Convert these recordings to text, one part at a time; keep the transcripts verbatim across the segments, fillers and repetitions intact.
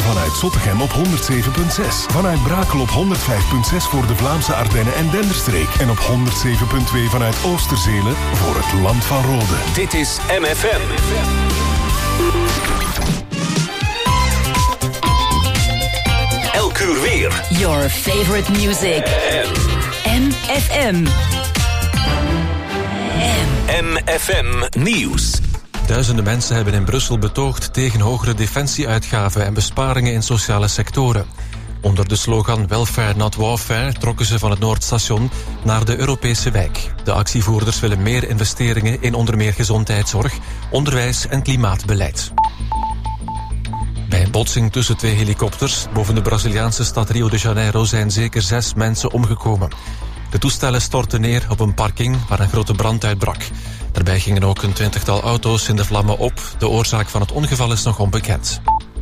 vanuit Zottegem op honderd zeven komma zes. Vanuit Brakel op honderd vijf komma zes voor de Vlaamse Ardennen en Denderstreek. En op honderd zeven komma twee vanuit Oosterzelen voor het Land van Rode. Dit is M F M. Elk uur weer. Your favorite music. M F M. M F M Nieuws. Duizenden mensen hebben in Brussel betoogd tegen hogere defensieuitgaven en besparingen in sociale sectoren. Onder de slogan Welfare not Warfare trokken ze van het Noordstation naar de Europese wijk. De actievoerders willen meer investeringen in onder meer gezondheidszorg, onderwijs en klimaatbeleid. Bij een botsing tussen twee helikopters boven de Braziliaanse stad Rio de Janeiro zijn zeker zes mensen omgekomen. De toestellen stortten neer op een parking waar een grote brand uitbrak. Daarbij gingen ook een twintigtal auto's in de vlammen op. De oorzaak van het ongeval is nog onbekend.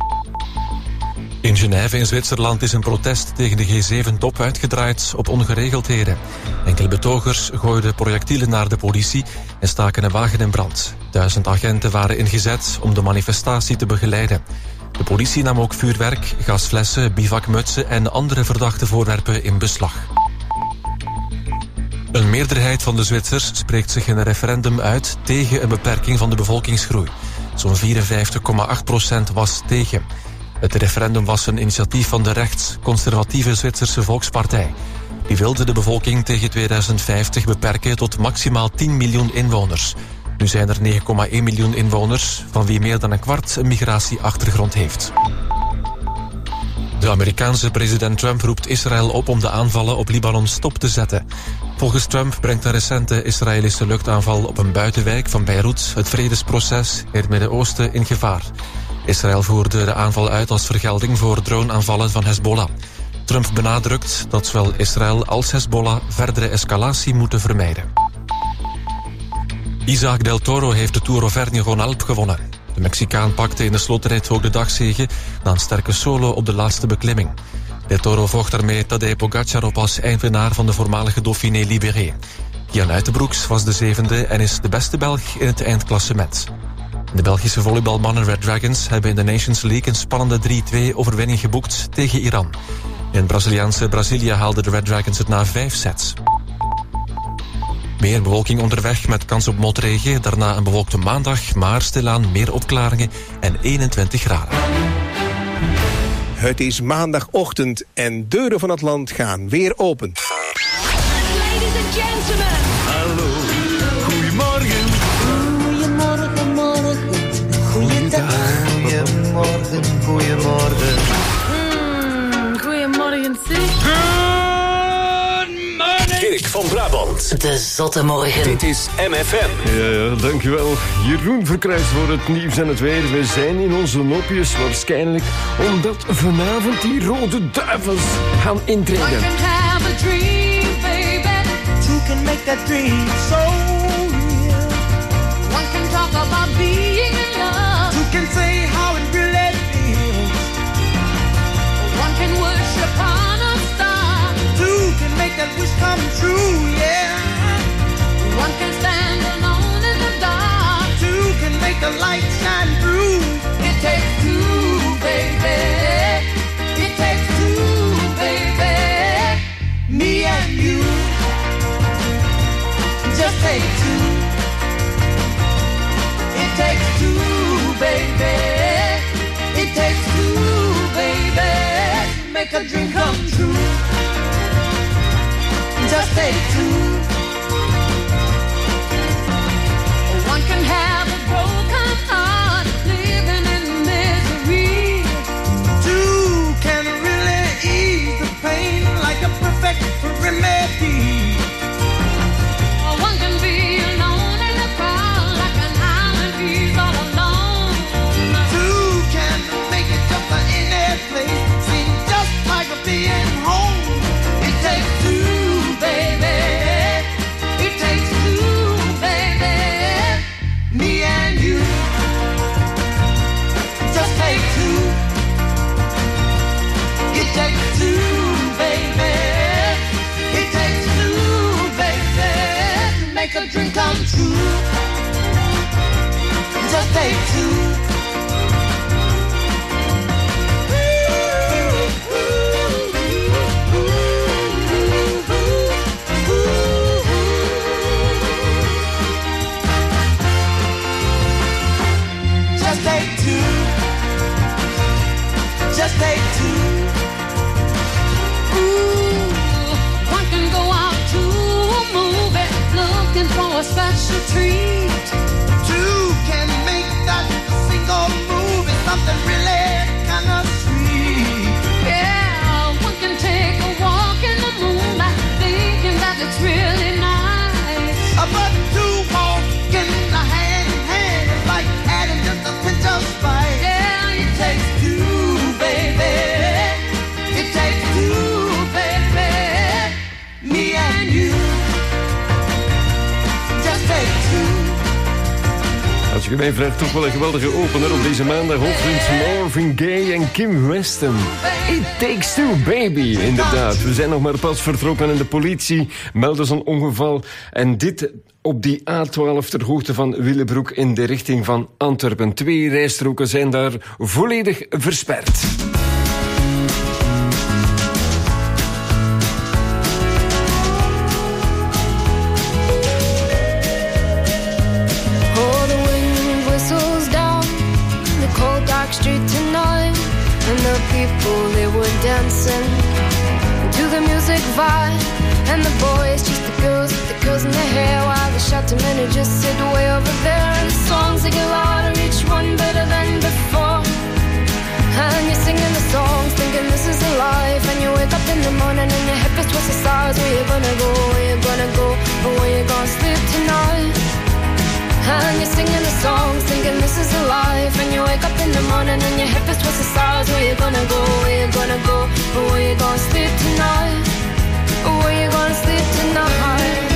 In Genève in Zwitserland is een protest tegen de G zeven top uitgedraaid op ongeregeldheden. Enkele betogers gooiden projectielen naar de politie en staken een wagen in brand. Duizend agenten waren ingezet om de manifestatie te begeleiden. De politie nam ook vuurwerk, gasflessen, bivakmutsen en andere verdachte voorwerpen in beslag. Een meerderheid van de Zwitsers spreekt zich in een referendum uit tegen een beperking van de bevolkingsgroei. Zo'n vierenvijftig komma acht procent was tegen. Het referendum was een initiatief van de rechts-conservatieve Zwitserse Volkspartij. Die wilde de bevolking tegen tweeduizend vijftig beperken tot maximaal tien miljoen inwoners. Nu zijn er negen komma één miljoen inwoners, van wie meer dan een kwart een migratieachtergrond heeft. De Amerikaanse president Trump roept Israël op om de aanvallen op Libanon stop te zetten. Volgens Trump brengt een recente Israëlische luchtaanval op een buitenwijk van Beirut het vredesproces in het Midden-Oosten in gevaar. Israël voerde de aanval uit als vergelding voor droneaanvallen van Hezbollah. Trump benadrukt dat zowel Israël als Hezbollah verdere escalatie moeten vermijden. Isaac Del Toro heeft de Tour Auvergne-Rhône-Alpes gewonnen. De Mexicaan pakte in de slotrit ook de dagzege na een sterke solo op de laatste beklimming. Del Toro vocht daarmee Tadej Pogacar op als eindwinnaar van de voormalige Dauphiné Libéré. Jan Uitenbroeks was de zevende en is de beste Belg in het eindklassement. De Belgische volleybalmannen Red Dragons hebben in de Nations League een spannende drie twee overwinning geboekt tegen Iran. In het Braziliaanse Brasilia haalden de Red Dragons het na vijf sets. Meer bewolking onderweg met kans op motregen. Daarna een bewolkte maandag, maar stilaan meer opklaringen en eenentwintig graden. Het is maandagochtend en deuren van het land gaan weer open. Ladies and gentlemen. Hallo, goedemorgen. Goedemorgen, morgen. Goeiedag. Goedemorgen, goedemorgen. Mm, goedemorgen, zeg. Dirk van Brabant. De zotte morgen. Dit is M F M. Ja, ja, dankjewel. Jeroen Verkruijs voor het nieuws en het weer. We zijn in onze nopjes waarschijnlijk omdat vanavond die rode duivels gaan intreden. One can have a dream, baby. Two can make that dream so real. One can talk about being in love. Two can say how it really feels. One can worship on a star. Two can make that wish come true, yeah. One can stand alone in the dark. Two can make the light shine through. It takes two, baby. It takes two, baby. Me and you. Just take two. It takes two, baby. It takes two, baby. Make a dream come true. Just take two. One can have a broken heart, living in misery. Two can really ease the pain like a perfect remedy. One can be alone in the crowd, like an island piece all alone. Two can make it just for any place, seem just like a being home. It takes two, baby. It takes two, baby. Me and you. Just take two. It takes two, baby. It takes two, baby. Make a dream come true. Just take two. Woo! plaatje. Mij vraagt toch wel een geweldige opener op deze maandagochtend. Marvin Gaye en Kim Weston. It Takes Two, baby. Inderdaad, we zijn nog maar pas vertrokken en de politie meldde zo'n ongeval. En dit op die A twaalf ter hoogte van Willebroek in de richting van Antwerpen. Twee rijstroken zijn daar volledig versperd. Street tonight, and the people, they were dancing to the music vibe, and the boys just the girls with the girls in their hair, while the shouting men who just sit way over there, and the songs they get louder, each one better than before, and you're singing the songs thinking this is a life, and you wake up in the morning and your hip is twisted sides. Where you gonna go, where you gonna go, or where you gonna sleep tonight? And you're singing the songs, thinking this is a life. And you wake up in the morning and your hip is twisted sides. Where you gonna go, where you gonna go, or where you gonna sleep tonight? Or where you gonna sleep tonight?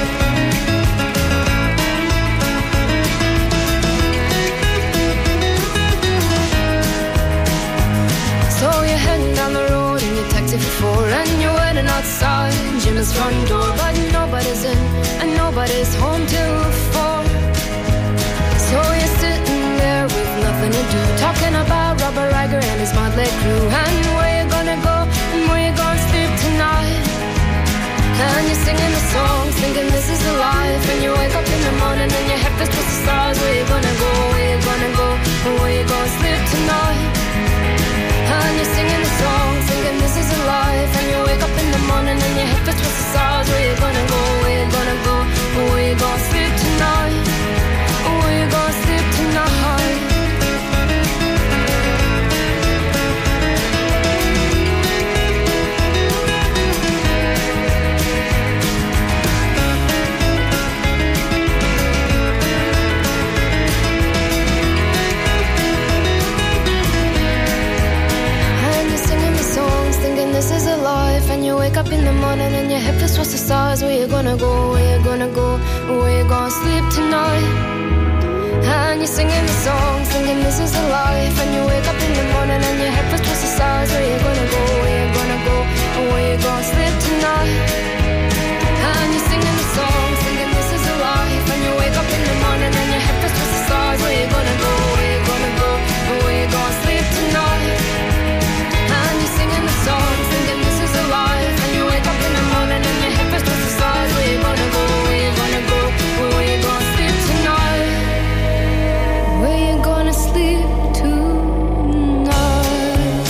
So you're heading down the road in your taxi for four, and you're waiting outside Jim's front door, but nobody's in and nobody's home till four. So you're sitting there with nothing to do, talking about Robert Riger and his motley crew, and where you gonna go and where you gonna sleep tonight. And you're singing the songs, thinking this is the life, and you wake up in the morning and your head feels twisted stars. Where you gonna go, where you gonna go, and where you gonna sleep tonight. And you're singing the songs, thinking this is a life, and you wake up in the morning and your head feels twisted stars. Where you gonna go, where you gonna go, and where you gonna sleep tonight. Where you gonna sleep tonight? And you're singing the songs, thinking this is a life, and you wake up in the morning and your hip is supposed to stars. Where you gonna go, where you gonna go, where you gonna sleep tonight? And you're singing the songs, thinking this is a life, and you wake up in the morning and your head feels twisted sides. Where you gonna go, where you gonna go, and where you gonna sleep tonight? And you're singing the songs, thinking this is a life, and you wake up in the morning and your head feels twisted sides. Where you gonna go, where you gonna go, and where you gonna sleep tonight? And you're singing the songs, thinking this is a life, and you wake up in the morning and your head feels twisted sides. Where you gonna go, where you gonna go, and where you gonna sleep tonight? Where you gonna sleep tonight?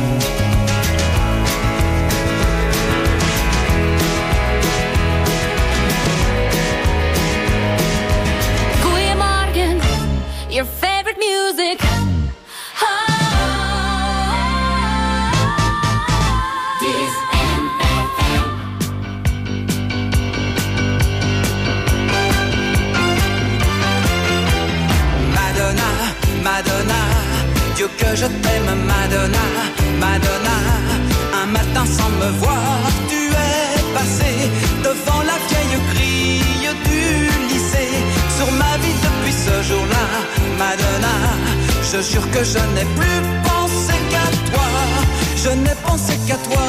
Goeiemorgen, your favorite music. Oh, this M F M. Madonna, Madonna, Dieu que je t'aime, Madonna, Madonna. Un matin sans me voir, tu es passée devant la vieille grille du lycée. Sur ma vie depuis ce jour-là, Madonna, je jure que je n'ai plus pensé qu'à toi. Je n'ai pensé qu'à toi.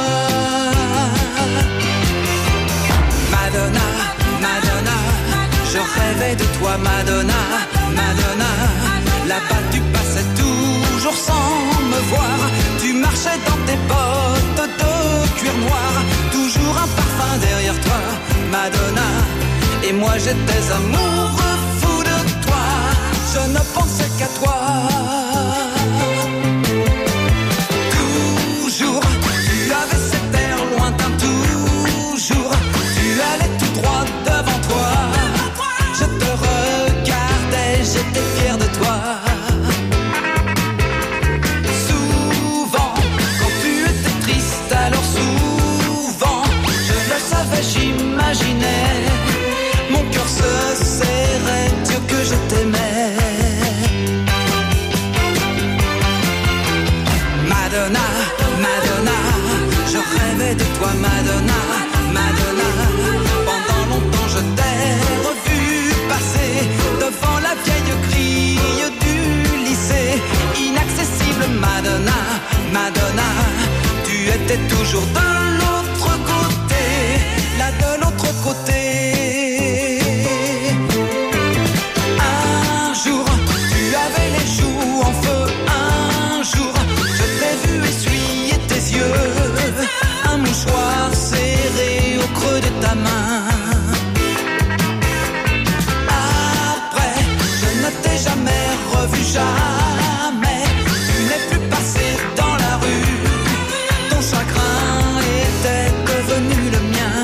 Madonna, Madonna, je rêvais de toi, Madonna, Madonna. Là-bas tu passais toujours sans me voir. Tu marchais dans tes bottes de cuir noir. Toujours un parfum derrière toi, Madonna. Et moi j'étais amoureux fou de toi. Je ne pensais qu'à toi. Toujours, tu avais cet air lointain. Toujours, tu allais tout droit devant toi. Je te regardais, j'étais fier de toi. Souvent, quand tu étais triste, alors souvent, je le savais, j'imaginais, mon cœur se serrait, Dieu que je t'aimais. Madonna, tu étais toujours de l'autre côté, là de l'autre côté. Un jour, tu avais les joues en feu. Un jour, je t'ai vu essuyer tes yeux, un mouchoir serré au creux de ta main. Après, je ne t'ai jamais revu, jamais. Tu n'es plus passé dans la rue, ton chagrin était devenu le mien.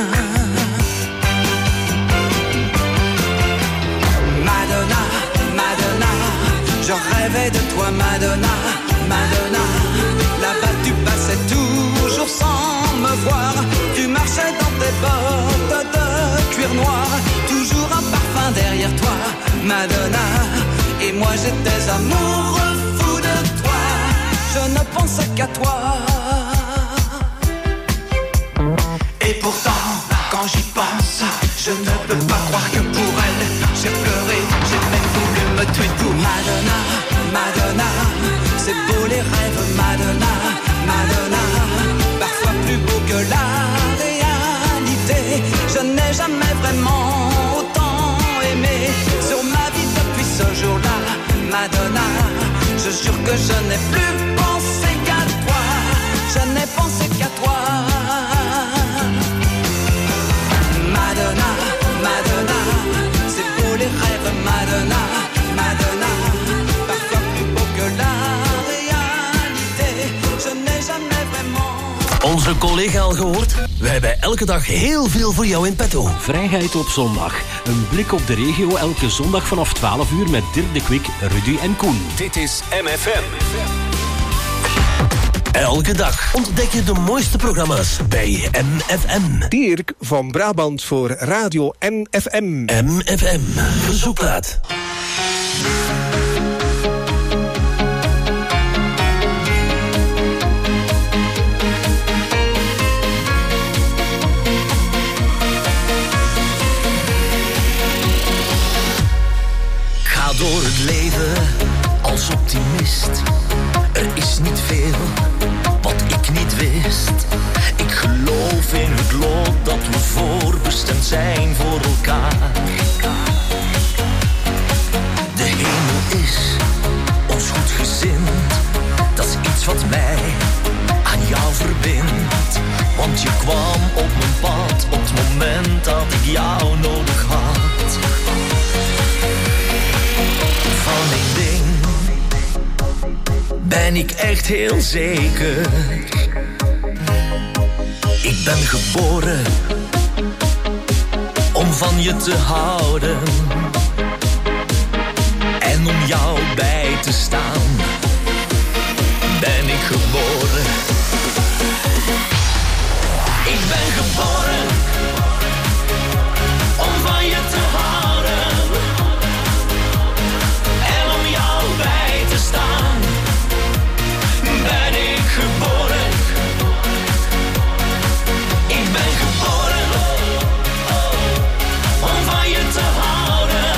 Madonna, Madonna, je rêvais de toi, Madonna, Madonna. Là-bas tu passais toujours sans me voir, tu marchais dans tes bottes de cuir noir, toujours un parfum derrière toi, Madonna. Et moi j'étais amoureux fou de toi, je ne pensais qu'à toi. Et pourtant, quand j'y pense, je ne peux pas croire que pour elle, j'ai pleuré, j'ai même voulu me tuer pour Madonna, Madonna. C'est beau les rêves, Madonna, Madonna. Parfois plus beau que la réalité. Je n'ai jamais vraiment autant aimé sur ma vie depuis ce jour-là, Madonna. Je jure que je n'ai plus pensé qu'à toi, je n'ai pensé qu'à toi. Madonna, Madonna, c'est beau les rêves, Madonna, Madonna. Parfois plus beau que la réalité, je n'ai jamais vraiment. Onze collega al gehoord? We hebben elke dag heel veel voor jou in petto. Vrijheid op zondag. Een blik op de regio elke zondag vanaf twaalf uur met Dirk de Kwik, Rudy en Koen. Dit is M F M. Elke dag ontdek je de mooiste programma's bij M F M. Dirk van Brabant voor Radio M F M. M F M. Verzoekplaat. Ga door het leven als optimist. Er is niet veel wat ik niet wist. Ik geloof in het lot dat we voorbestemd zijn voor elkaar. De hemel is ons goed gezind. Dat is iets wat mij aan jou verbindt. Want je kwam op mijn pad op het moment dat ik jou nodig had. Van één ding ben ik echt heel zeker. Ik ben geboren om van je te houden en om jou bij te staan. Ben ik geboren. Ik ben geboren om van je te houden en om jou bij te staan. Ben ik geboren. Ik ben geboren om van je te houden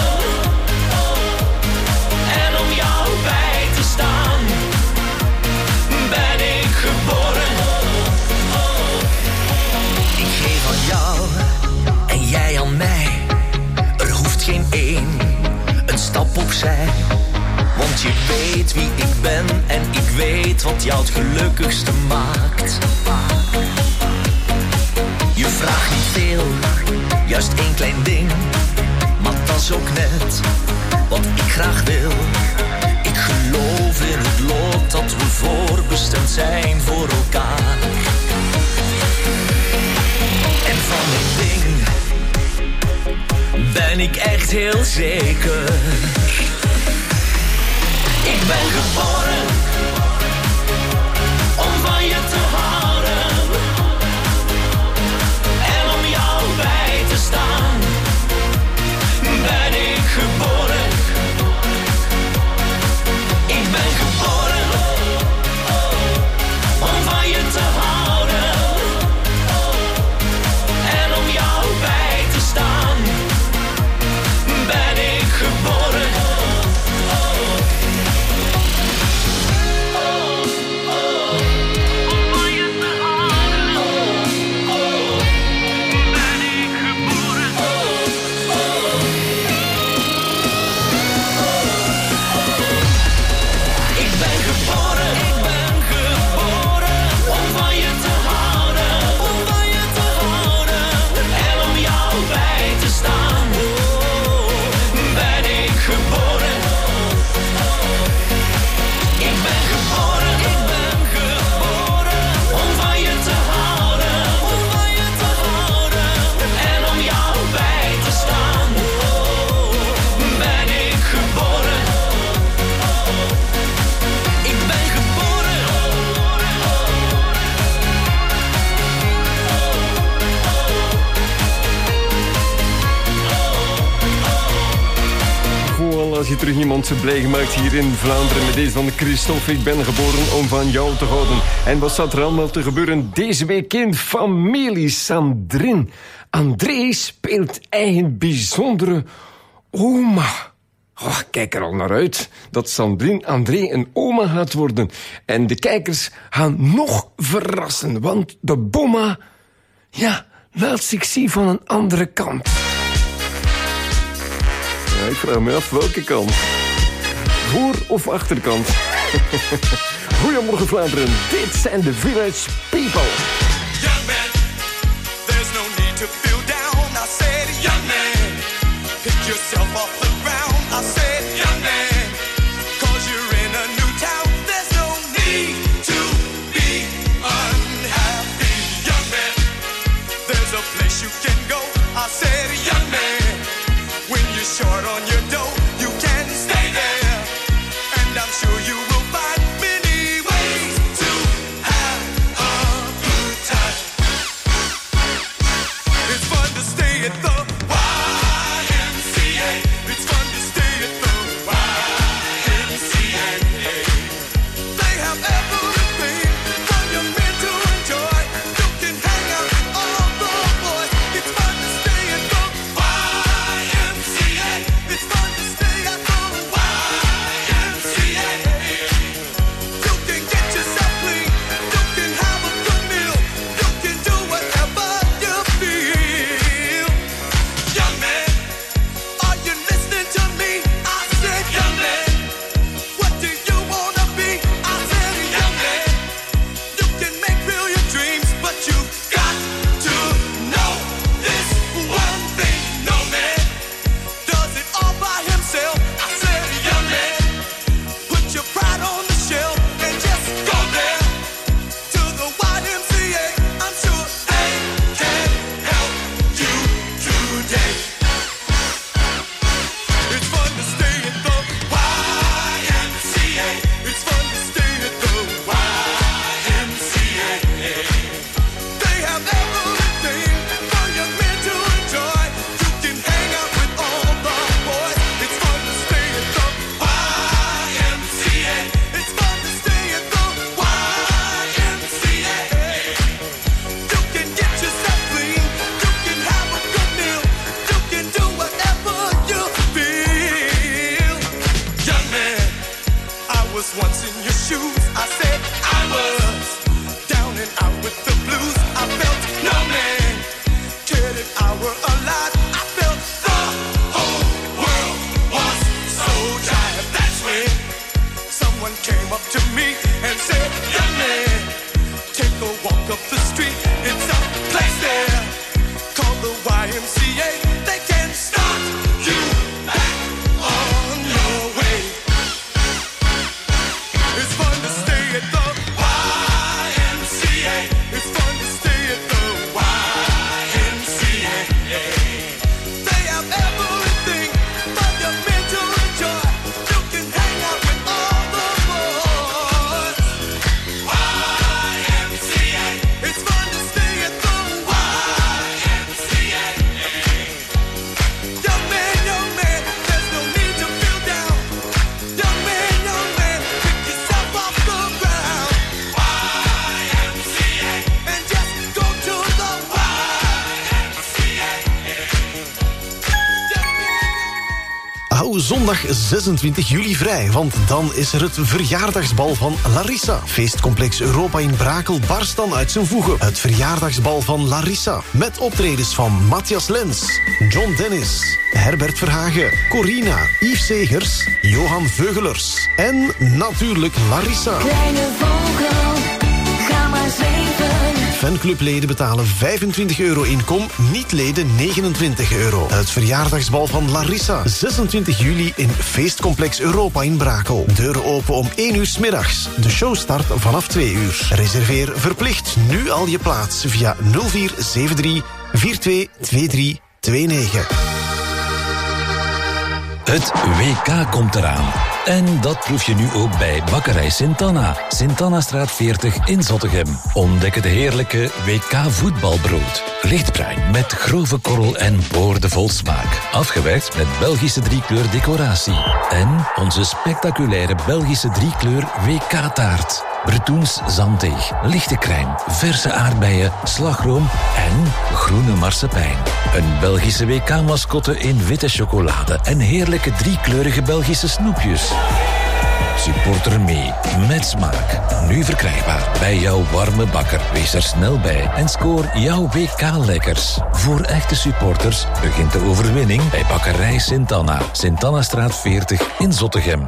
en om jou bij te staan. Ben ik geboren. Ik geef aan jou en jij aan mij. Er hoeft geen één een stap opzij. Want je weet wie ik ben en ik weet wat jou het gelukkigste maakt. Je vraagt niet veel, juist één klein ding. Maar dat is ook net wat ik graag wil. Ik geloof in het lot dat we voorbestemd zijn voor elkaar. En van één ding ben ik echt heel zeker. Ik ben geboren om van je te houden en om jou bij te staan. Ben ik geboren. Ik ben geboren om van je te houden en om jou bij te staan. Ben ik geboren. terug iemand blij gemaakt hier in Vlaanderen met deze van Christophe. Ik ben geboren om van jou te houden. En wat staat er allemaal te gebeuren deze week in familie Sandrine? André speelt eigen bijzondere oma. Oh, kijk er al naar uit dat Sandrine André een oma gaat worden. En de kijkers gaan nog verrassen, want de bomma, ja, laat zich zien van een andere kant. Ja, ik vraag me af welke kant. Voor- of achterkant? Goedemorgen Vlaanderen, dit zijn de Village People. Young man, there's no need to feel down. I said, young man, pick yourself off the ground. I said, young man, cause you're in a new town. There's no need to be unhappy. Young man, there's a place you can go. I said, young man, when you're short on your dough, you can stay there. And I'm sure you will find many ways to have a good time. It's fun to stay at the Y M C A. It's fun to stay at the Y M C A. They have everything for your men to enjoy. You can hang out with all the boys. It's fun to stay at the Y M C A. It's fun to stay at the Y M C A. You can get yourself clean. You can have a good meal. You can do whatever you feel. Young man, are you listening to me? I said, young man, what do you wanna be? I said, young man, you can make real your dreams, but you got to know this one thing. No man does it all by himself. I said, young man, put your pride on the shelf and just go there to the Y M C A. I'm sure they can help you today. It's fun to stay at the Y M C A. It's fun to stay at the Y M C A. They have everything for young men to enjoy. You can hang out with all the boys. It's fun to stay at the Y M C A. It's fun to stay at the Y M C A. You can get yourself clean. You can have a good meal. You can do whatever you feel. Young man, I was once in your shoes. I said I was down and out with the blues. I felt no man cared if I were alive. I felt the whole world was so dry. That's when someone came up to me and said, young man, take a walk up the street. It's a place there called the Y M C A. They can start you back on your way. It's fun to stay at the Y M C A. It's fun to stay at the Y M C A. They have everything for your men to enjoy. You can hang out with all the boys. Y M C A. It's fun to stay at the Y M C A. Young man, young man, there's no need to feel down. Young man, young man, pick yourself off the ground. Y M C A. And just go to the Y M C A. Hou zondag zesentwintig juli vrij, want dan is er het verjaardagsbal van Larissa. Feestcomplex Europa in Brakel barst dan uit zijn voegen. Het verjaardagsbal van Larissa. Met optredens van Matthias Lens, John Dennis, Herbert Verhagen, Corina, Yves Segers, Johan Veugelers en natuurlijk Larissa. Kleine vogel, ga maar zweven. Fanclubleden betalen vijfentwintig euro in kom, niet-leden negenentwintig euro. Het verjaardagsbal van Larissa, zesentwintig juli in Feestcomplex Europa in Brakel. Deuren open om één uur 's middags. De show start vanaf twee uur. Reserveer verplicht nu al je plaats via nul vier zeven drie vier twee twee drie twee negen. Het W K komt eraan. En dat proef je nu ook bij Bakkerij Sint-Anna. Sint-Anna-straat veertig in Zottegem. Ontdek het heerlijke W K voetbalbrood. Lichtbruin met grove korrel en boordevol smaak. Afgewerkt met Belgische driekleur decoratie. En onze spectaculaire Belgische driekleur W K-taart. Bretoens zanddeeg, lichte crème, verse aardbeien, slagroom en groene marsepein. Een Belgische W K-mascotte in witte chocolade en heerlijke driekleurige Belgische snoepjes. Supporter mee, met smaak. Nu verkrijgbaar bij jouw warme bakker. Wees er snel bij en scoor jouw W K-lekkers. Voor echte supporters begint de overwinning bij Bakkerij Sint-Anna. Sint-Anna-straat veertig in Zottegem.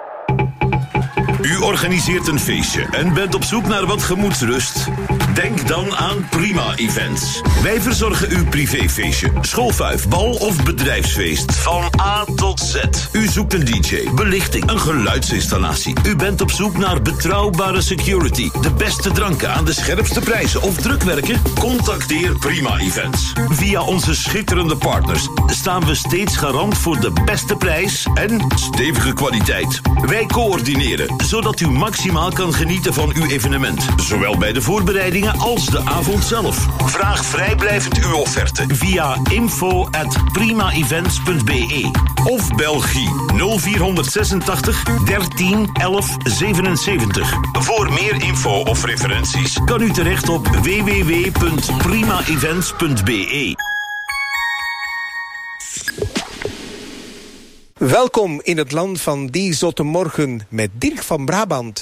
U organiseert een feestje en bent op zoek naar wat gemoedsrust? Denk dan aan Prima Events. Wij verzorgen uw privéfeestje, schoolfuif, bal of bedrijfsfeest. Van A tot Z. U zoekt een D J, belichting, een geluidsinstallatie. U bent op zoek naar betrouwbare security, de beste dranken aan de scherpste prijzen of drukwerken? Contacteer Prima Events. Via onze schitterende partners staan we steeds garant voor de beste prijs en stevige kwaliteit. Wij coördineren, zodat u maximaal kan genieten van uw evenement. Zowel bij de voorbereidingen als de avond zelf. Vraag vrijblijvend uw offerte via info at primaevents punt b e of Belgie nul vier zesentachtig dertien elf zevenenzeventig. Voor meer info of referenties kan u terecht op w w w punt primaevents punt b e. Welkom in het land van die zotte morgen met Dirk van Brabant.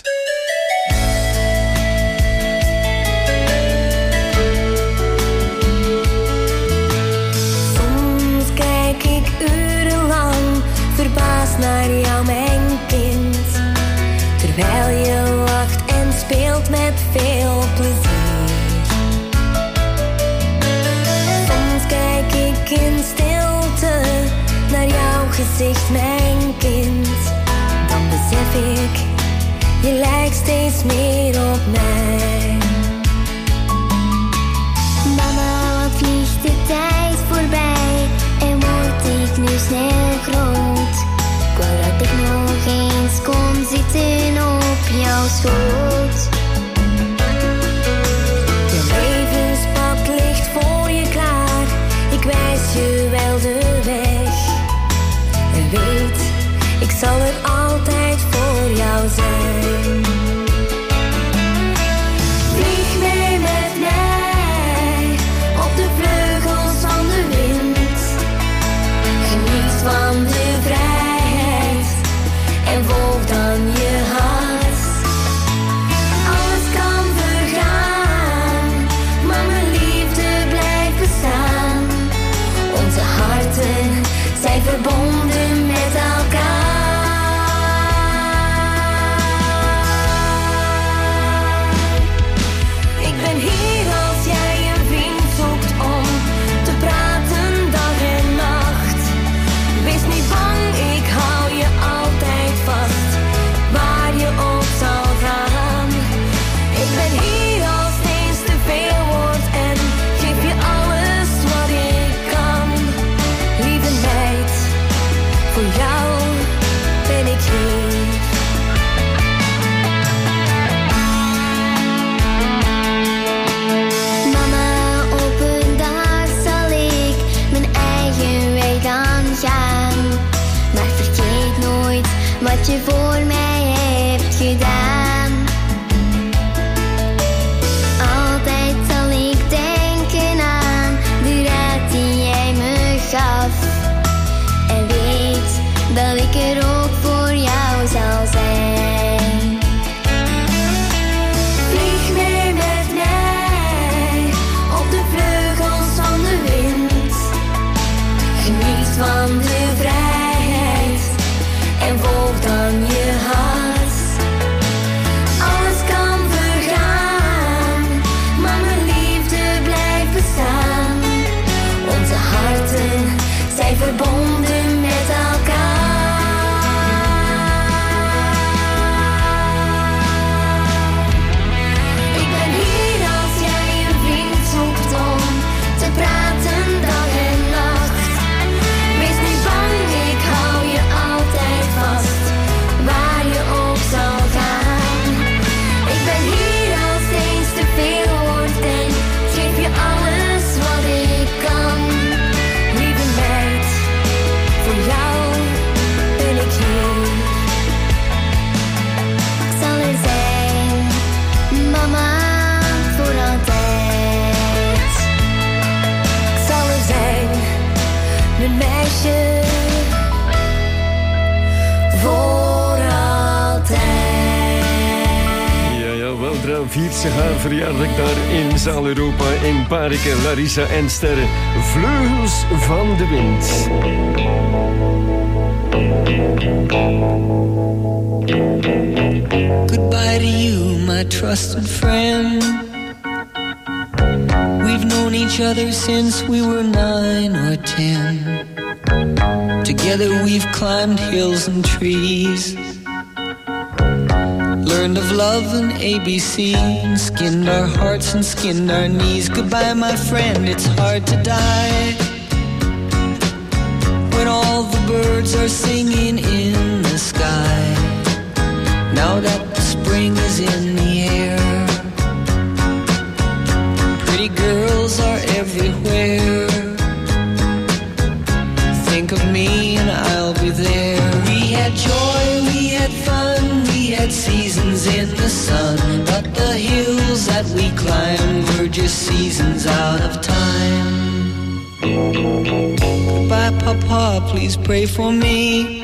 Soms kijk ik urenlang verbaasd naar jou, mijn kind. Terwijl je lacht en speelt met veel plezier. Soms kijk ik in stilte naar jouw gezicht, mijn kind. Dan besef ik, je lijkt steeds meer op mij. Mama, wat vliegt de tijd voorbij en word ik nu snel groot. Ik wou dat ik nog eens kon zitten op jouw schoot. Je levenspad ligt voor je klaar, ik wijs je wel de weg. En weet, ik zal er altijd voor jou zijn. Vlieg mee met mij op de vleugels van de wind. Geniet van de vrijheid en volg dan je hart. Alles kan vergaan, maar mijn liefde blijft bestaan. Onze harten zijn verbonden met elkaar. Ik ben hier als jij een vriend zoekt om te praten dag en nacht. Wees niet bang, ik hou je altijd vast, waar je ook zal gaan. Ik ben hier als het eens te veel wordt en geef je alles wat ik kan. Lieve meid, voor jou ben ik hier. Mama, op een dag zal ik mijn eigen weg aan gaan. Maar vergeet nooit wat je voor mij hebt gedaan. Altijd zal ik denken aan de raad die jij me gaf. En weet dat ik er ook voor jou zal zijn. Vlieg mee met mij op de vleugels van de wind. Geniet van de vrijheid en volg dan je viert ze haar verjaardag daar in Zaal Europa in Parken. Larissa en Sterren, Vleugels van de Wind. Goodbye to you, my trusted friend. We've known each other since we were nine or ten. Together we've climbed hills and trees, learned of love and A B C, and skinned our hearts and skinned our knees. Goodbye, my friend, it's hard to die when all the birds are singing in the sky. Now that the spring is in the air, pretty girls are everywhere. Think of me and I'll be there. We had joy, we had fun, we had seasons in the sun, but the hills that we climbed were just seasons out of time. Goodbye, Papa, please pray for me.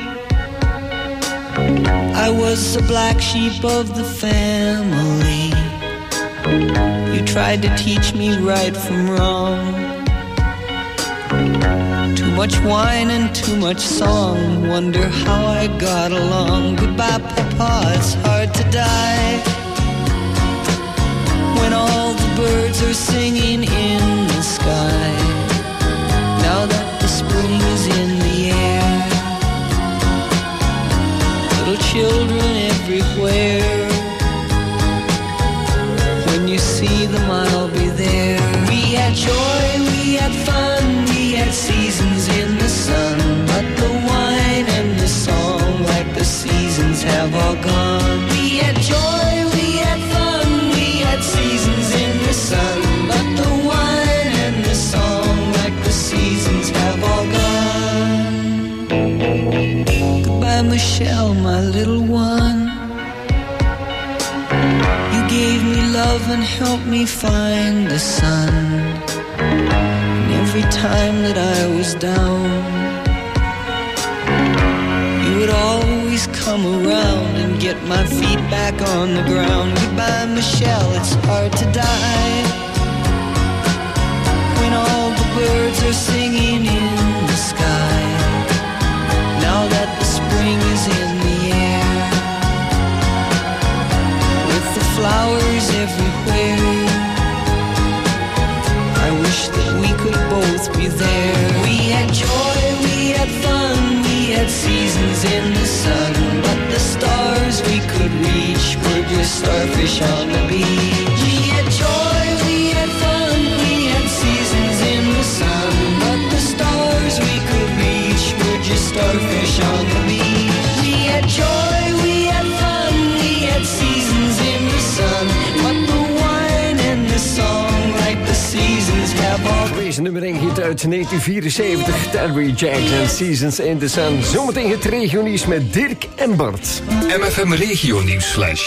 I was the black sheep of the family. You tried to teach me right from wrong. Too much wine and too much song, wonder how I got along. Goodbye, Papa, it's hard to die when all the birds are singing in the sky. Now that the spring is in the air, little children everywhere. When you see them, I'll be there. We had joy, we had fun, we had seasons in the sun, but the wine and the song, like the seasons, have all gone. We had joy, we had fun, we had seasons in the sun, but the wine and the song, like the seasons, have all gone. Goodbye, Michelle, my little one. You gave me love and helped me find the sun. Every time that I was down, you would always come around and get my feet back on the ground. Goodbye, Michelle, it's hard to die when all the birds are singing in the sky. Now that the spring is in the air, with the flowers everywhere, I wish that we could both be there. We had joy, we had fun, we had seasons in the sun, but the stars we could reach were just starfish on the beach. We had joy, we had fun, we had seasons in the sun, but the stars we could reach were just starfish on the beach. We had joy, we had fun, we had seasons in the sun, but the wine and the song, like the seasons, have all. Deze nummer één hit uit negentien vierenzeventig, Terry Jacks en Seasons in the Sun. Zometeen het regionieuws met Dirk en Bart. M F M Regionieuwsflash.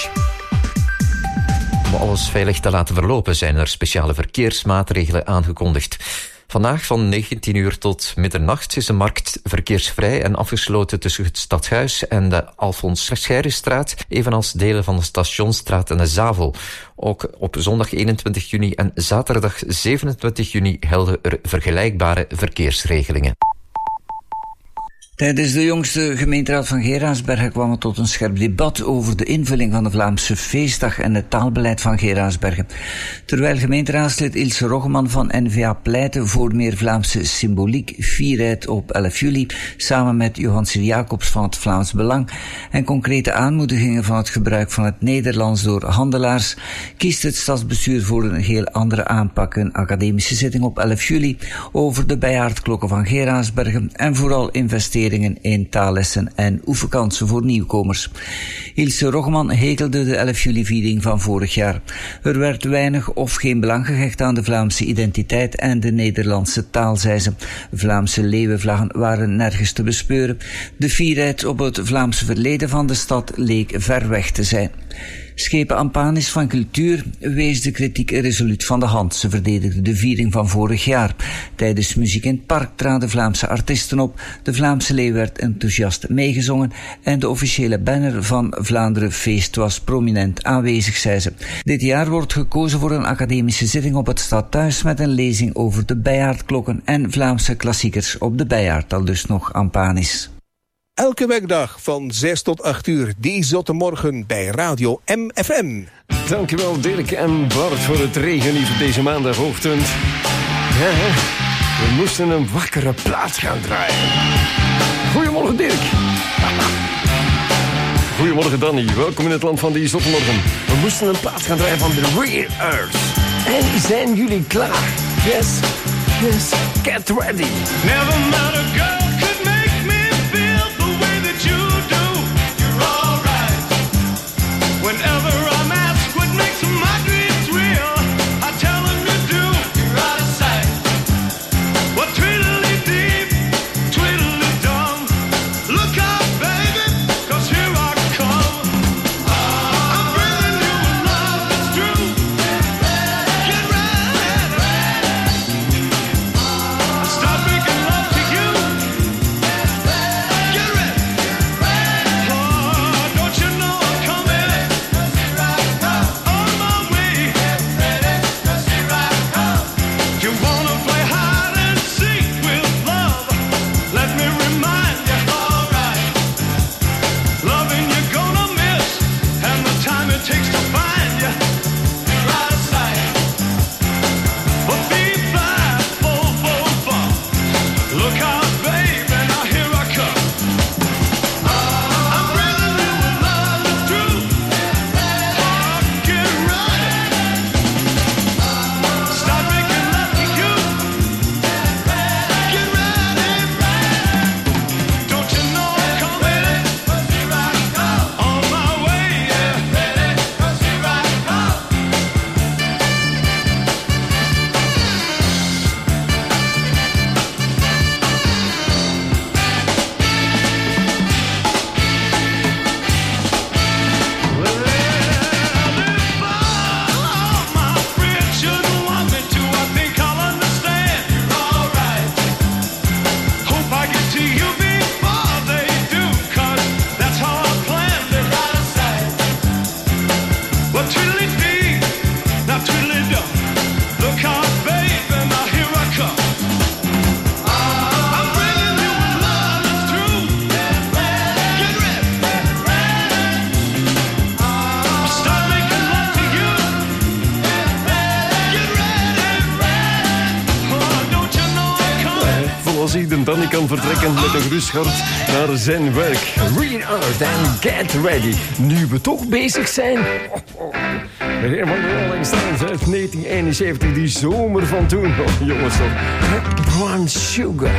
Om alles veilig te laten verlopen zijn er speciale verkeersmaatregelen aangekondigd. Vandaag van negentien uur tot middernacht is de markt verkeersvrij en afgesloten tussen het Stadhuis en de Alfons Scheirenstraat, evenals delen van de Stationsstraat en de Zavel. Ook op zondag eenentwintig juni en zaterdag zevenentwintig juni gelden er vergelijkbare verkeersregelingen. Tijdens de jongste gemeenteraad van Geraardsbergen kwam het tot een scherp debat over de invulling van de Vlaamse feestdag en het taalbeleid van Geraardsbergen. Terwijl gemeenteraadslid Ilse Roggeman van N V A pleitte voor meer Vlaamse symboliek, fierheid op elf juli, samen met Johan Sir Jacobs van het Vlaams Belang en concrete aanmoedigingen van het gebruik van het Nederlands door handelaars, kiest het stadsbestuur voor een heel andere aanpak. Een academische zitting op elf juli over de bijaardklokken van Geraardsbergen en vooral investeringen in taallessen en oefenkansen voor nieuwkomers. Ilse Roggeman hekelde de elf juli-viering van vorig jaar. Er werd weinig of geen belang gehecht aan de Vlaamse identiteit en de Nederlandse taal, zei ze. Vlaamse leeuwenvlaggen waren nergens te bespeuren. De fierheid op het Vlaamse verleden van de stad leek ver weg te zijn. Schepen Ampanis van Cultuur wees de kritiek resoluut van de hand. Ze verdedigde de viering van vorig jaar. Tijdens Muziek in het Park traden Vlaamse artiesten op. De Vlaamse leeuw werd enthousiast meegezongen en de officiële banner van Vlaanderen Feest was prominent aanwezig, zei ze. Dit jaar wordt gekozen voor een academische zitting op het Stadhuis met een lezing over de bijaardklokken en Vlaamse klassiekers op de bijaard, al dus nog Ampanis. Elke werkdag van zes tot acht uur, die zotte morgen bij Radio M F M. Dankjewel Dirk en Bart voor het regennieuws deze maandagochtend. Ja, we moesten een wakkere plaats gaan draaien. Goedemorgen Dirk. Goedemorgen Danny, welkom in het land van die zotte morgen. We moesten een plaats gaan draaien van The Rare Earth. En zijn jullie klaar? Yes, yes, get ready. Never met a girl could make me feel the way that you do. You're alright. Whenever I'm asked what makes my dreams real, I tell them you do. You're out of sight. What tweedly deep, tweedly dumb. Look out, baby, 'cause here I come. I'm bringing you a love that's true. Get ready. Stop making love to you. Get ready. Oh, don't you know I'm coming? On my way. You wanna play hide and seek with love? Let me remind you, alright. Loving you're gonna miss, and the time it takes to find you. You're out of sight. But be fast, full, full, full. Look out, baby, now here I come. I'm bringing you a love that's true. Oh, get ready. Stop making love to you. Get ready. Don't you know I'm coming? On my way, yeah. All my friends shouldn't want me to. I think I'll understand. You're alright. Hope I get to you before they do, 'cause that's how I planned it. Out of sight. Well, twiddly dee, now twiddly do. Look out, baby, now here I come. I'm bringing you a love that's true. Get ready. Start making love to you. Get ready. Oh, don't you know I'm coming? Zoals ieder Danny kan vertrekken met een gerust hart naar zijn werk. Rare Earth and get ready. Nu we toch bezig zijn. Een van de Rolling Stones uit negentien eenenzeventig, die zomer van toen. Oh, jongens toch. Brown Sugar.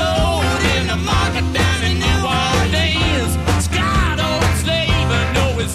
Sold in the market down in New Orleans. Scott old slave, I know his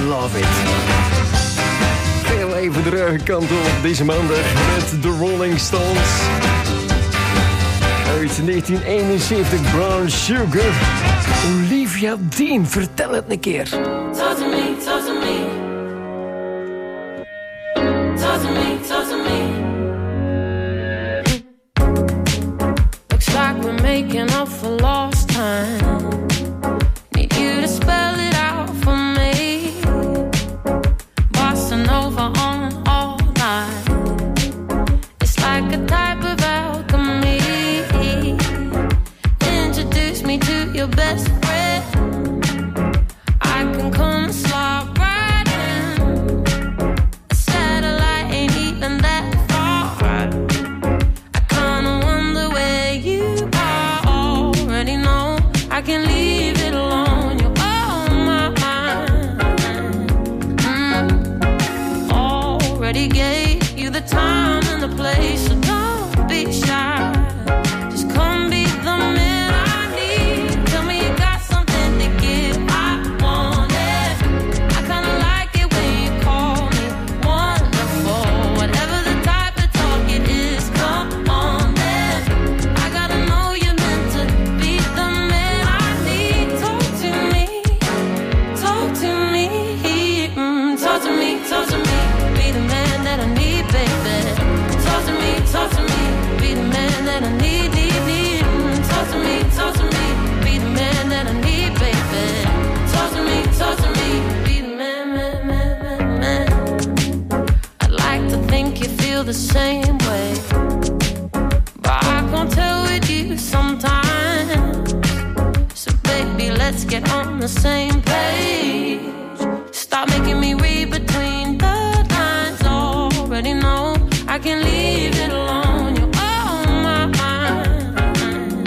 love it. Veel even de ruige kant op deze maandag met de Rolling Stones. Uit negentien eenenzeventig, Brown Sugar. Olivia Dean, vertel het een keer. Talk to me, talk to me. Talk to me, talk to me. Looks like we're making up for lost time. Need you to spell it out for me. Bossa Nova on all night. It's like a type of alchemy. Introduce me to your best friend. I can come and slide right in. A satellite ain't even that far. I kinda wonder where you are. Already know I can leave it alone. You're on my mind. Mm. Already gave you the time and the place, so don't be shy. Just come be the man I need. Tell me you got something to give. I want it. I kinda like it when you call me wonderful. Whatever the type of talk it is, come on then. I gotta know you're meant to be the man I need. Talk to me, talk to me, mm, talk to me, talk to me. Be the man that I need, baby. Talk to me, talk to me. Be the man that I need, need, need. Mm, talk to me, talk to me. Be the man that I need, baby. Talk to me, talk to me. Be the man, man, man, man, man. I'd like to think you feel the same way, but I can't tell with you sometimes. So baby, let's get on the same page. Stop making me read between the lines. Already know I can leave it alone. You're on my mind.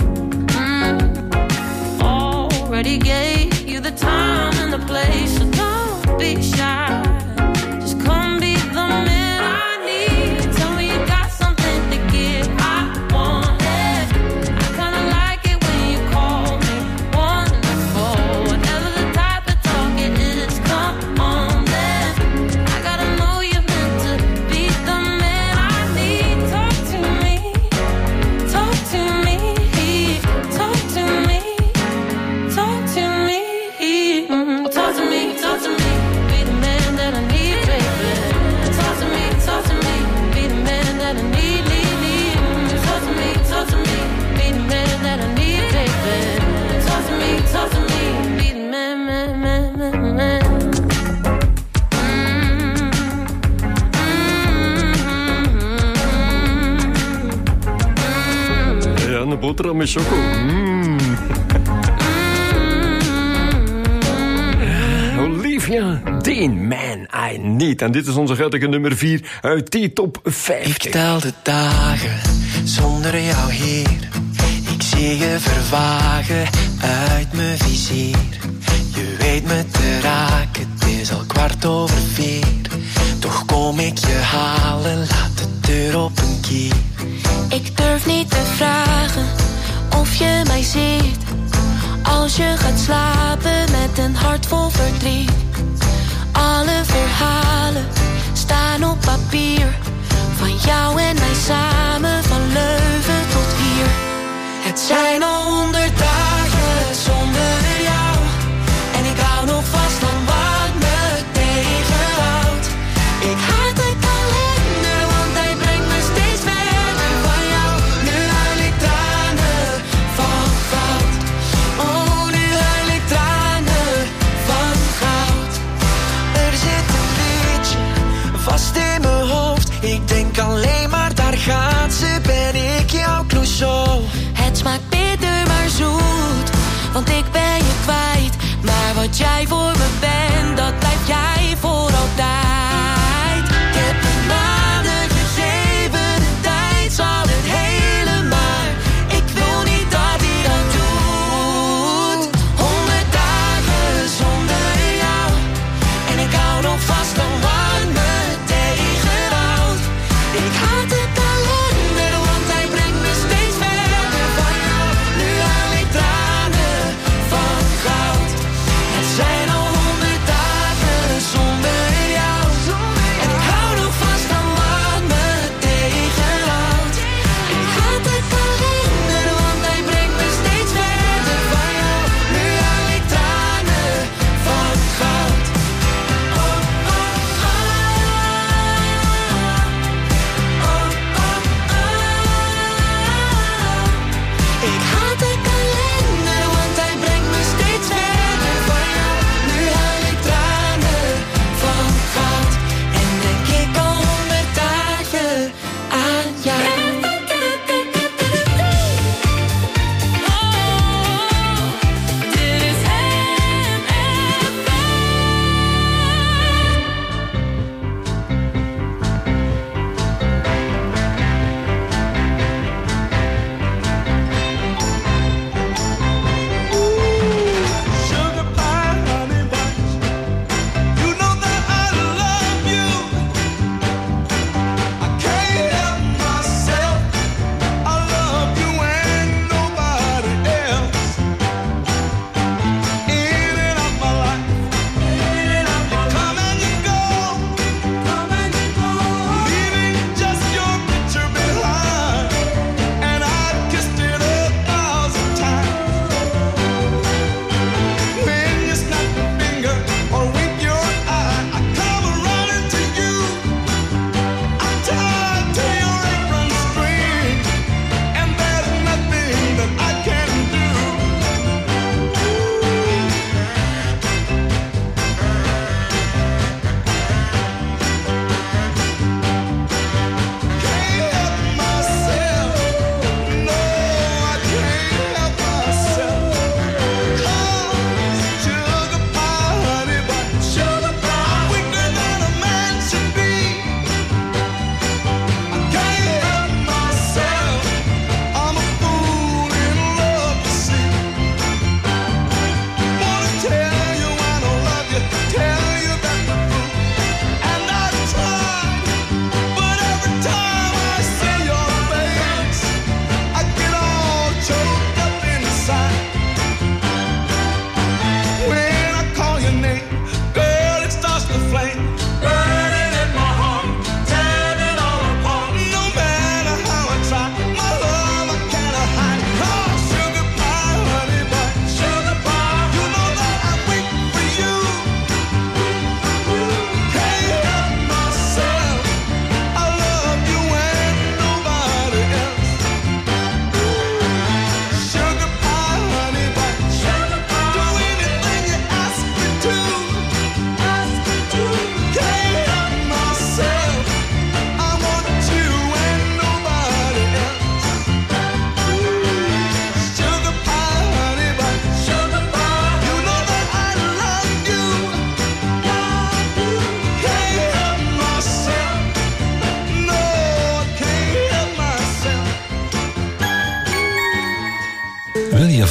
Mm. Already gave you the time and the place, so don't be shy. Just come be the man I need. Tell me you got something to give. I want it. I kinda like it when you call me wonderful. Whatever the type of talk it is, come on then. I gotta know you're meant to be the man I need. Talk to me, talk to me, talk to me, talk to me, mm, talk to me, talk to me. Be the man that I need, baby. Talk to me, talk to me. Be the man that I need, need, need. Mm, talk to me, talk to me. Be the man that I need, baby. Talk to me, talk to me. Be the man, man, man, man, man. Ja, een boterham met choco. Mm. Olivia Dean, Man I Need. En dit is onze guitige nummer vier uit die top vijftig. Ik tel de dagen zonder jou hier. Ik zie je vervagen uit mijn vizier. Je weet me te raken, het is al kwart over vier. Toch kom ik je halen, laat de deur op een kier. Ik durf niet te vragen of je mij ziet. Als je gaat slapen met een hart vol verdriet. Alle verhalen staan op papier. Van jou en mij samen, van Leuven tot hier. Het zijn al honderd dagen zonder jou. En ik hou nog vast aan wat me tegenhoudt. Ik haat de kalender, want hij brengt me steeds verder van jou. Nu huil ik tranen van goud. Oh, nu huil ik tranen van goud. Er zit een liedje vast in mijn hoofd. Ik denk alleen maar daar gaat.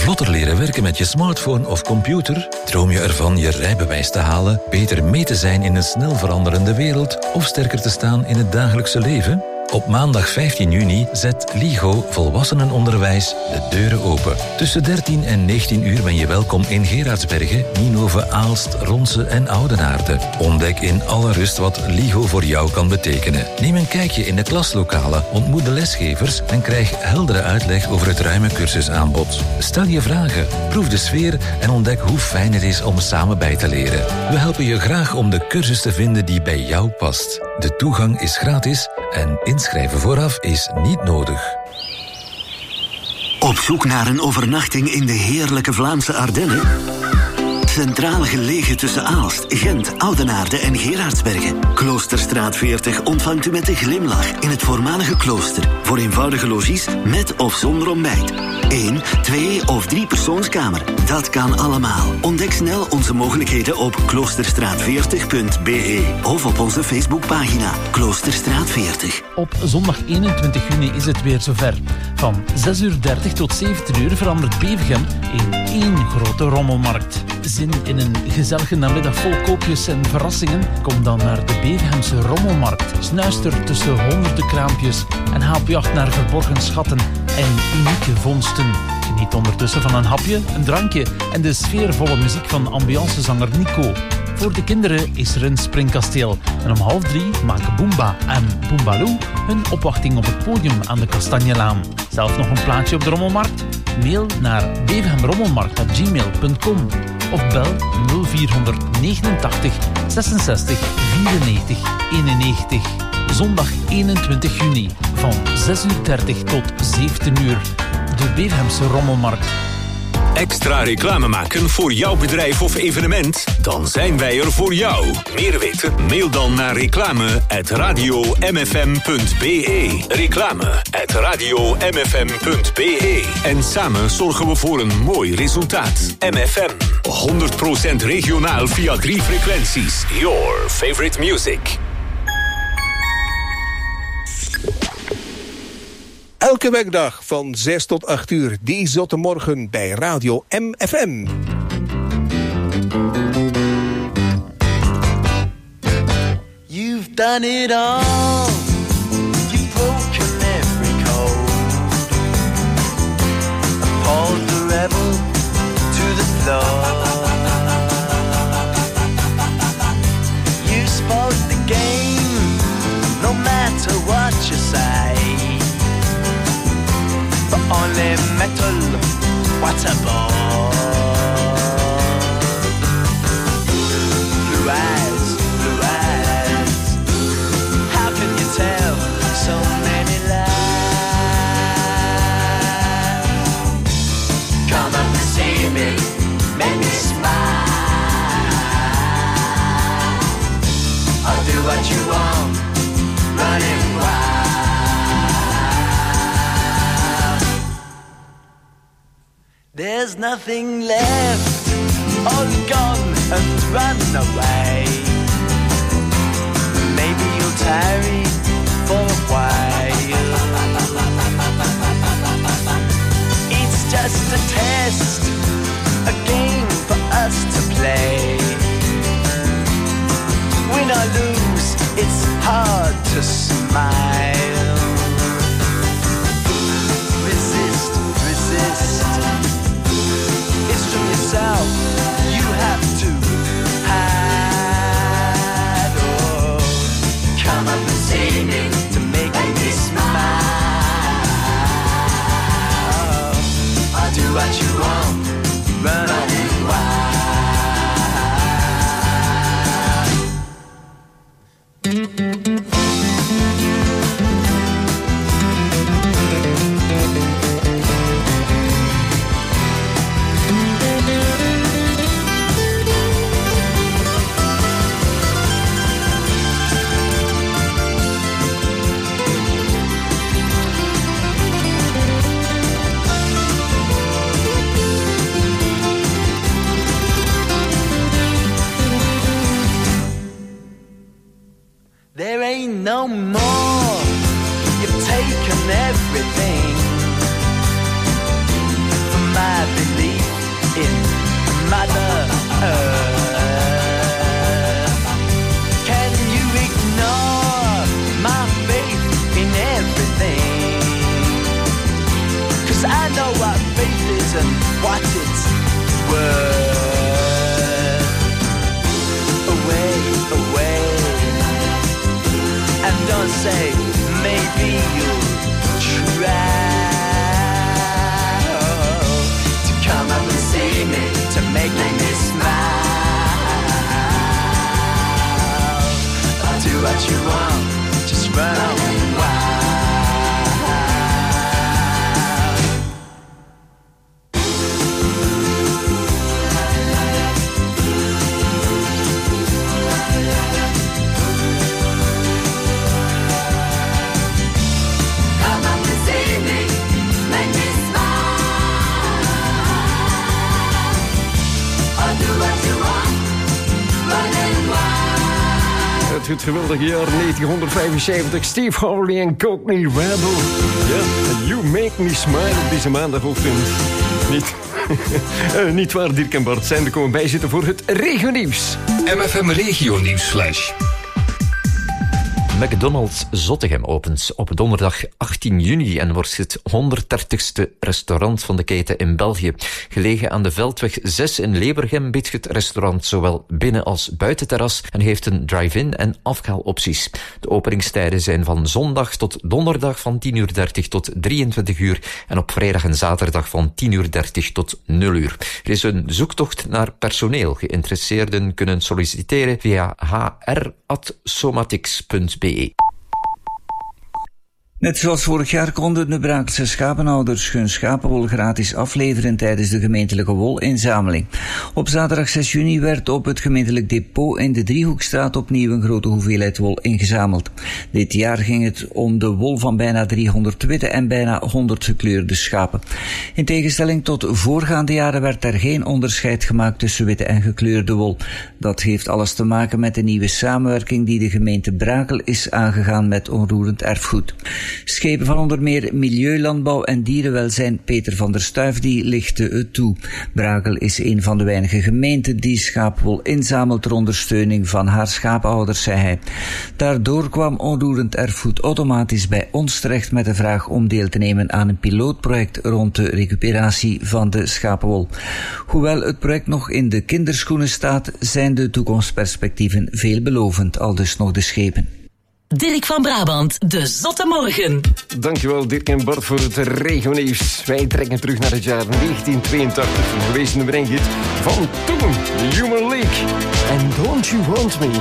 vlotter leren werken met je smartphone of computer? Droom je ervan je rijbewijs te halen, beter mee te zijn in een snel veranderende wereld of sterker te staan in het dagelijkse leven? Op maandag vijftien juni zet LIGO Volwassenenonderwijs de deuren open. Tussen dertien en negentien uur ben je welkom in Gerardsbergen, Nienhoven, Aalst, Ronse en Oudenaarde. Ontdek in alle rust wat LIGO voor jou kan betekenen. Neem een kijkje in de klaslokalen, ontmoet de lesgevers en krijg heldere uitleg over het ruime cursusaanbod. Stel je vragen, proef de sfeer en ontdek hoe fijn het is om samen bij te leren. We helpen je graag om de cursus te vinden die bij jou past. De toegang is gratis en inschrijven vooraf is niet nodig. Op zoek naar een overnachting in de heerlijke Vlaamse Ardennen? Centraal gelegen tussen Aalst, Gent, Oudenaarde en Gerardsbergen. Kloosterstraat veertig ontvangt u met een glimlach in het voormalige klooster. Voor eenvoudige logies met of zonder ontbijt. Eén, twee of drie persoonskamer. Dat kan allemaal. Ontdek snel onze mogelijkheden op kloosterstraat veertig punt b e of op onze Facebookpagina Kloosterstraat veertig. Op zondag eenentwintig juni is het weer zover. Van zes uur dertig tot zeventien uur verandert Bevergem in één grote rommelmarkt. Zin in een gezellige namiddag vol koopjes en verrassingen? Kom dan naar de Bevergemse Rommelmarkt. Snuister tussen honderden kraampjes en haal op jacht naar verborgen schatten en unieke vondsten. Geniet ondertussen van een hapje, een drankje en de sfeervolle muziek van ambiancezanger Nico. Voor de kinderen is er een springkasteel. En om half drie maken Boomba en Boombaloo hun opwachting op het podium aan de Kastanjelaan. Zelf nog een plaatje op de Rommelmarkt? Mail naar bevergemrommelmarkt at gmail punt com of bel nul vier negenentachtig zesenzestig vierennegentig eenennegentig. Zondag eenentwintig juni van zes uur dertig tot zeventien uur. De Bevergemse Rommelmarkt. Extra reclame maken voor jouw bedrijf of evenement? Dan zijn wij er voor jou. Meer weten? Mail dan naar reclame at radio m f m punt b e. Reclame at radio m f m punt b e. En samen zorgen we voor een mooi resultaat. M F M, honderd procent regionaal via drie frequenties. Your favorite music. Elke werkdag van zes tot acht uur, die zotte morgen bij Radio M F M. You've done it all. You've broken every code. Appalled the rebel to the floor. You spoiled the game, no matter what you say. But only metal, what a bore. Blue eyes, blue eyes, how can you tell so many lies? Come up and see me, make me smile. I'll do what you want, running wild. There's nothing left, all gone and run away. Maybe you'll tarry for a while. It's just a test, a game for us to play. Win or lose, it's hard to smile. Resist, resist. It's from yourself you have to hide. Oh, come up and see me to make me smile. I'll do what you want, running wild. There ain't no more. You've taken everything from my I believe in Mother Earth. Can you ignore my faith in everything? 'Cause I know what faith is and what it's worth. Away, away, and don't say maybe you'll try to come up and see me, to make me smile. I'll do what you want, just run on wild. Het geweldige jaar negentien vijfenzeventig. Steve Harley en Cockney Rebel. Ja, You Make Me Smile op deze maandagochtend. Niet, uh, niet waar, Dirk en Bart zijn er komen bijzitten voor het regionieuws. M F M Regionieuws Flash. McDonald's Zottegem opent op donderdag achttien juni en wordt het honderddertigste restaurant van de keten in België. Gelegen aan de Veldweg zes in Lebergem biedt het restaurant zowel binnen- als buitenterras en heeft een drive-in en afhaalopties. De openingstijden zijn van zondag tot donderdag van tien uur dertig tot drieëntwintig uur en op vrijdag en zaterdag van tien uur dertig tot nul uur. Er is een zoektocht naar personeel. Geïnteresseerden kunnen solliciteren via h r at somatics punt b e. Net zoals vorig jaar konden de Braakse schapenhouders hun schapenwol gratis afleveren tijdens de gemeentelijke wolinzameling. Op zaterdag zes juni werd op het gemeentelijk depot in de Driehoekstraat opnieuw een grote hoeveelheid wol ingezameld. Dit jaar ging het om de wol van bijna driehonderd witte en bijna honderd gekleurde schapen. In tegenstelling tot voorgaande jaren werd er geen onderscheid gemaakt tussen witte en gekleurde wol. Dat heeft alles te maken met de nieuwe samenwerking die de gemeente Brakel is aangegaan met onroerend erfgoed. Schepen van onder meer Milieu, Landbouw en Dierenwelzijn Peter van der Stuif die lichten het toe. Brakel is een van de weinige gemeenten die schaapwol inzamelt ter ondersteuning van haar schaaphouders, zei hij. Daardoor kwam onroerend erfgoed automatisch bij ons terecht met de vraag om deel te nemen aan een pilootproject rond de recuperatie van de schapenwol. Hoewel het project nog in de kinderschoenen staat, zijn de toekomstperspectieven veelbelovend, aldus nog de schepen. Dirk van Brabant, de Zotte Morgen. Dankjewel Dirk en Bart voor het regionieuws. Wij trekken terug naar het jaar negentien tweeëntachtig. Een gewezen nummer één hit van toen, de Human League. And Don't You Want Me.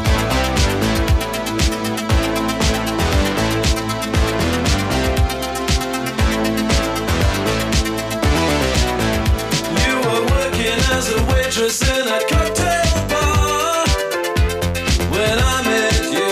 You were working as a waitress in a cocktail bar when I met you.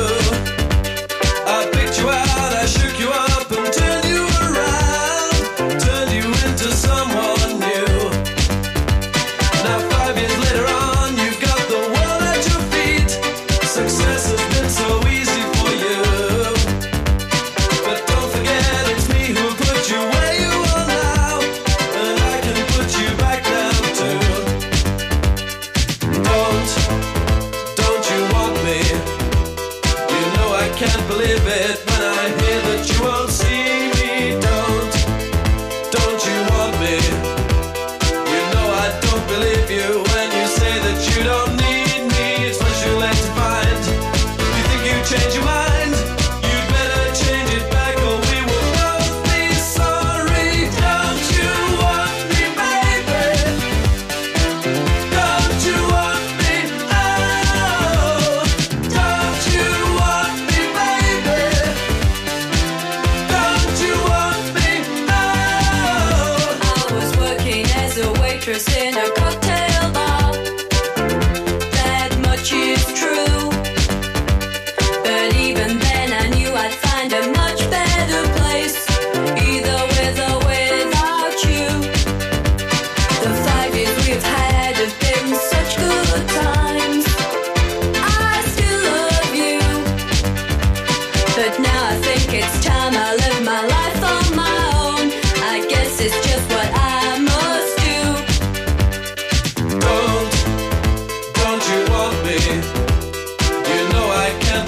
It's time I live my life on my own. I guess it's just what I must do.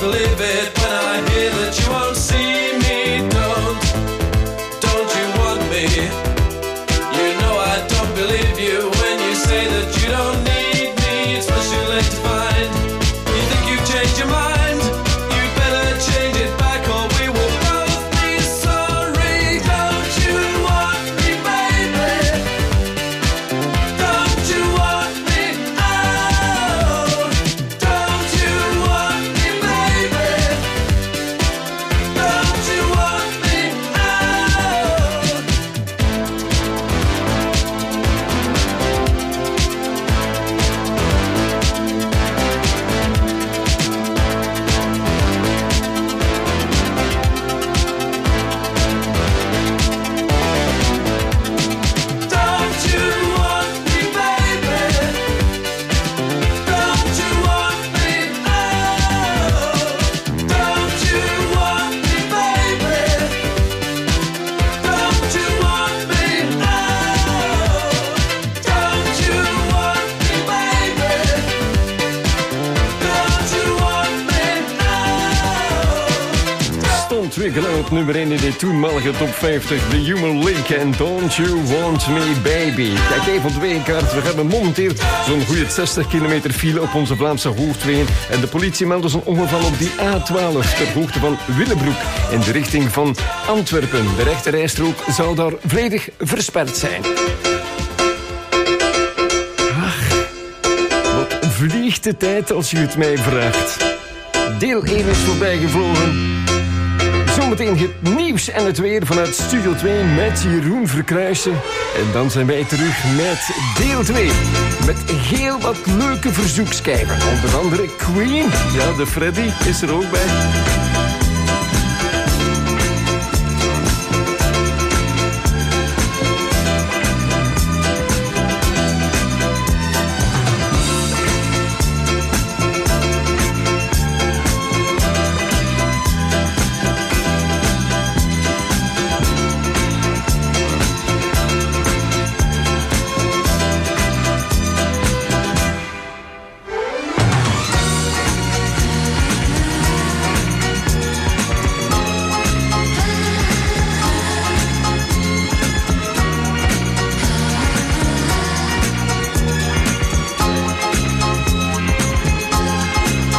believe it when I hear that you won't see me. Don't, don't you want me? You know I don't believe you when you say that you don't need me. It's much too late to find. You think you've changed your mind? You'd better change it back or we will both be sorry. Don't you want me, baby? Don't you want me? Oh, don't you want me, baby? Don't you want me? Don't you want me, baby? Don't you want me? Oh, don't you want me, baby? Don't you want me? Oh, don't you want me, baby? Don't you want me? Stond weer gelijk op nummer één in de toenmalige top vijftig. The Human League en Don't You Want Me Baby. Kijk even op de wegenkaart. We hebben momenteel zo'n goede zestig kilometer file op onze Vlaamse hoofdwegen. En de politie meldde zo'n ongeval op die A twaalf ter hoogte van Willebroek in de richting van Antwerpen. De rechterrijstrook zou daar volledig versperd zijn. Ach, wat vliegt de tijd als je het mij vraagt. Deel één is voorbij gevlogen. Zometeen het nieuws en het weer vanuit Studio twee met Jeroen Verkruijsen. En dan zijn wij terug met deel twee. Met heel wat leuke verzoekschijven. Onder andere Queen. Ja, de Freddy is er ook bij.